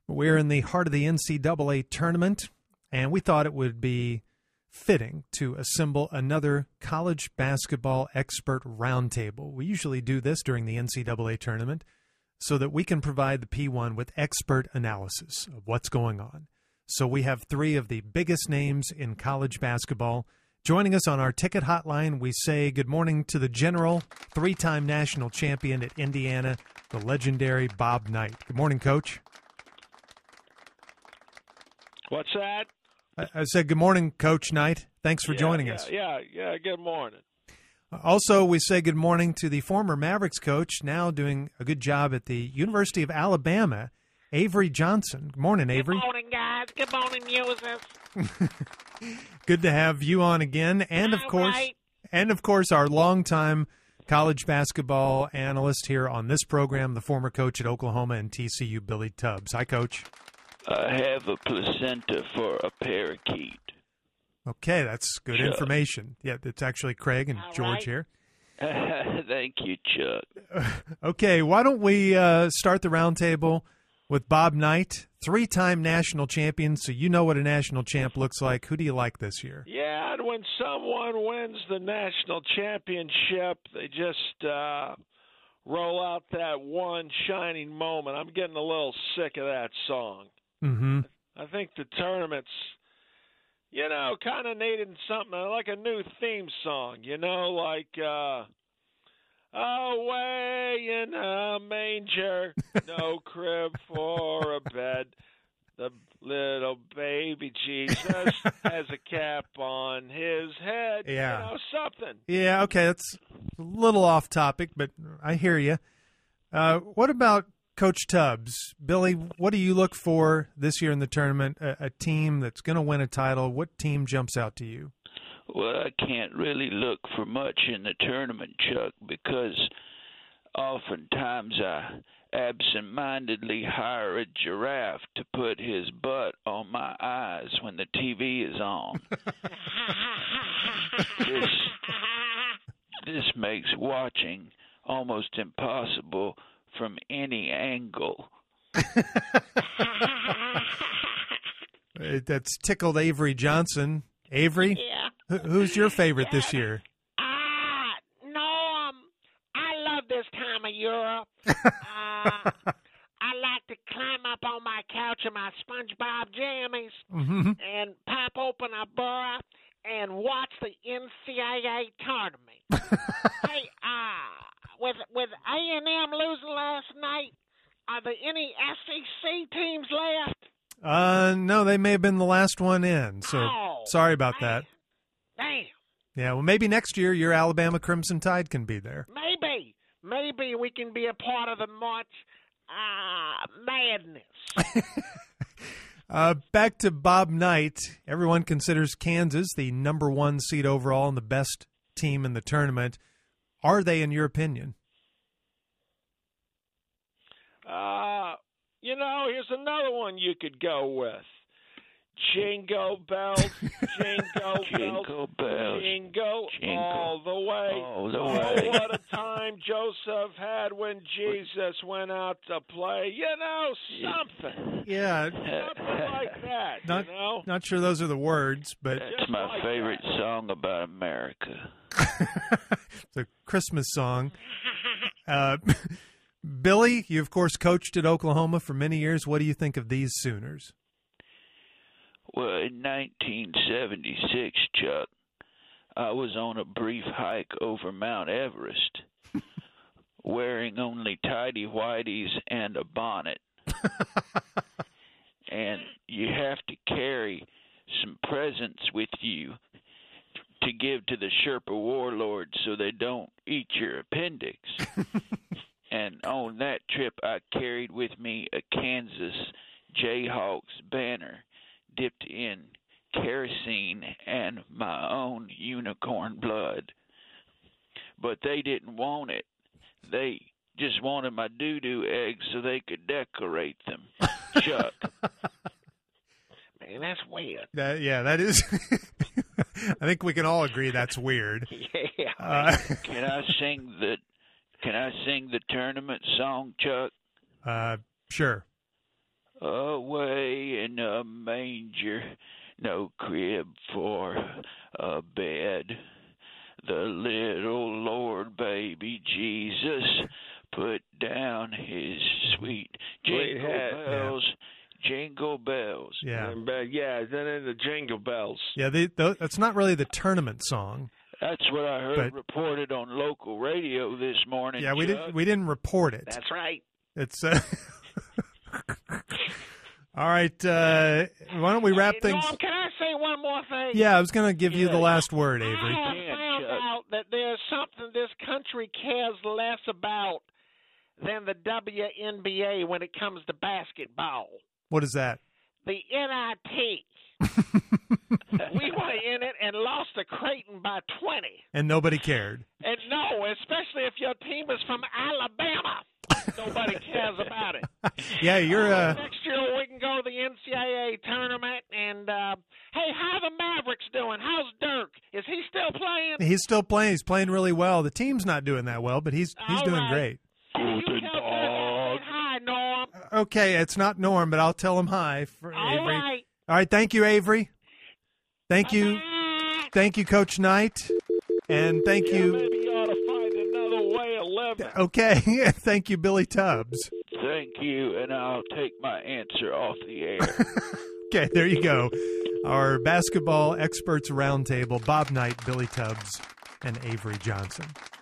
We're in the heart of the NCAA tournament, and we thought it would be fitting to assemble another college basketball expert roundtable. We usually do this during the NCAA tournament so that we can provide the P1 with expert analysis of what's going on. So we have three of the biggest names in college basketball. Joining us on our ticket hotline, we say good morning to the general, three-time national champion at Indiana, the legendary Bob Knight. Good morning, Coach. What's that? I said good morning, Coach Knight. Thanks for joining us. Yeah, good morning. Also, we say good morning to the former Mavericks coach, now doing a good job at the University of Alabama, Avery Johnson. Good morning, Avery. Good morning, guys. Good morning, users. Good to have you on again, and of course, our longtime college basketball analyst here on this program, the former coach at Oklahoma and TCU, Billy Tubbs. Hi, Coach. I have a placenta for a parakeet. Okay, that's good information. Yeah, it's actually Craig and George here. Thank you, Chuck. Okay, why don't we start the roundtable with Bob Knight, three-time national champion, so you know what a national champ looks like. Who do you like this year? Yeah, and when someone wins the national championship, they just roll out that one shining moment. I'm getting a little sick of that song. Mm-hmm. I think the tournament's, kind of needing something like a new theme song, like away in a manger, no crib for a bed. The little baby Jesus has a cap on his head. Yeah. Something. Yeah, okay, that's a little off topic, but I hear you. What about Coach Tubbs? Billy, what do you look for this year in the tournament? A team that's going to win a title. What team jumps out to you? Well, I can't really look for much in the tournament, Chuck, because oftentimes I absent-mindedly hire a giraffe to put his butt on my eyes when the TV is on. This makes watching almost impossible from any angle. That's tickled Avery Johnson. Avery? Yeah. Who's your favorite this year? I love this time of year. I like to climb up on my couch in my SpongeBob jammies and pop open a burr and watch the NCAA tournament. Hey, with A&M losing last night, are there any SEC teams left? No, they may have been the last one in, so sorry about that. Damn. Yeah, well, maybe next year your Alabama Crimson Tide can be there. Maybe we can be a part of the March madness. Back to Bob Knight. Everyone considers Kansas the number one seed overall and the best team in the tournament. Are they, in your opinion? Here's another one you could go with. Jingle bells, jingle bells, jingle all the way. Oh, what a time Joseph had when Jesus went out to play. Something. Yeah. Something like that, Not sure those are the words, but... That's my favorite song about America. It's a Christmas song. Billy, you, of course, coached at Oklahoma for many years. What do you think of these Sooners? Well, in 1976, Chuck, I was on a brief hike over Mount Everest, wearing only tighty-whities and a bonnet. And you have to carry some presents with you to give to the Sherpa warlords so they don't eat your appendix. And on that trip, I carried with me a Kansas Jayhawks banner dipped in kerosene and my own unicorn blood. But they didn't want it. They just wanted my doo-doo eggs so they could decorate them. Chuck. Man, that's weird. That is. I think we can all agree that's weird. Yeah. Can I sing the tournament song, Chuck? Sure. away in a manger, no crib for a bed. The little Lord baby Jesus put down his sweet jingle bells, jingle bells. Yeah. Then in the Jingle Bells. Yeah, that's not really the tournament song. That's what I heard reported on local radio this morning. Yeah, we didn't report it. That's right. It's all right. Why don't we wrap things? Norm, can I say one more thing? Yeah, I was going to give you the last word, Avery. I have found out that there's something this country cares less about than the WNBA when it comes to basketball. What is that? The NIT. We were in it and lost to Creighton by 20. And nobody cared. And no, especially if your team is from Alabama. Nobody cares about it. Yeah, you're next year we can go to the NCAA tournament. And, hey, how are the Mavericks doing? How's Dirk? Is he still playing? He's still playing. He's playing really well. The team's not doing that well, but he's doing great. You tell Dirk I said hi, Norm. Okay, it's not Norm, but I'll tell him hi for All Avery. right. All right, thank you, Avery. Thank you. Bye-bye. Thank you, Coach Knight. And thank you. Maybe you ought to find another way of living. Okay, thank you, Billy Tubbs. Thank you, and I'll take my answer off the air. Okay, there you go. Our basketball experts roundtable, Bob Knight, Billy Tubbs, and Avery Johnson.